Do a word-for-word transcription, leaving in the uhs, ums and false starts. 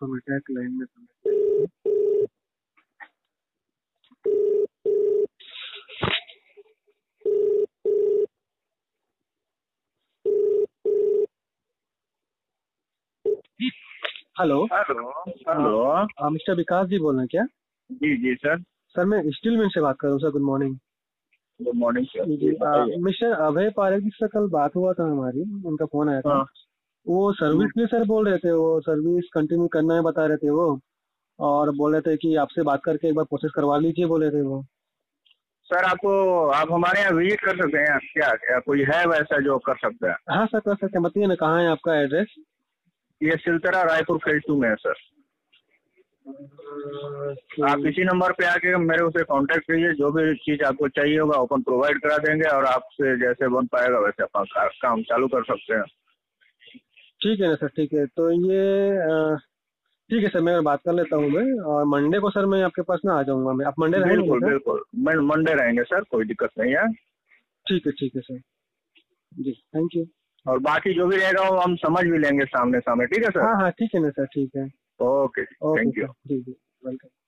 आपको मिटा एक लाइन में समझ। Hello hello hello mister Vikas ji बोल रहे हैं क्या? जी जी सर। सर मैं स्टील मिल से बात कर रहा हूँ sir. Good morning. Good morning sir. जी मिस्टर अभय पारेख जी से कल बात हुआ था हमारी, उनका फोन आया था। हाँ। वो सर्विस के सर बोल रहे थे, वो सर्विस कंटिन्यू करना है बता रहे थे वो, और बोल रहे थे कि आपसे बात करके एक बार प्रोसेस करवा लीजिए बोले थे वो। सर आपको आप हमारे यहाँ विजिट कर सकते हैं क्या, क्या कोई है वैसा जो कर सकता है? हाँ सर कर सकते हैं, बताइए ना कहाँ है आपका एड्रेस? ये सिलतरा रायपुर फेज टू में है सर। आप इसी नंबर पे आके मेरे से कांटेक्ट कीजिए, जो भी चीज आपको चाहिए होगा ओपन प्रोवाइड करा देंगे, और आपसे जैसे बन पाएगा वैसे अपन का, काम चालू कर सकते हैं। ठीक है ना सर, ठीक है। तो ये ठीक है सर, मैं बात कर लेता हूँ मैं, और मंडे को सर मैं आपके पास ना आ जाऊंगा मैं। आप मंडे रहेंगे ना बिल्कुल सर? बिल्कुल मैं मंडे रहेंगे सर, कोई दिक्कत नहीं है। ठीक है ठीक है सर जी, थैंक यू। और बाकी जो भी रहेगा वो हम समझ भी लेंगे सामने सामने, ठीक है सर? हाँ हाँ ठीक है ना सर, ठीक है। Okay okay thank you. Sir, जी जी, वेलकम।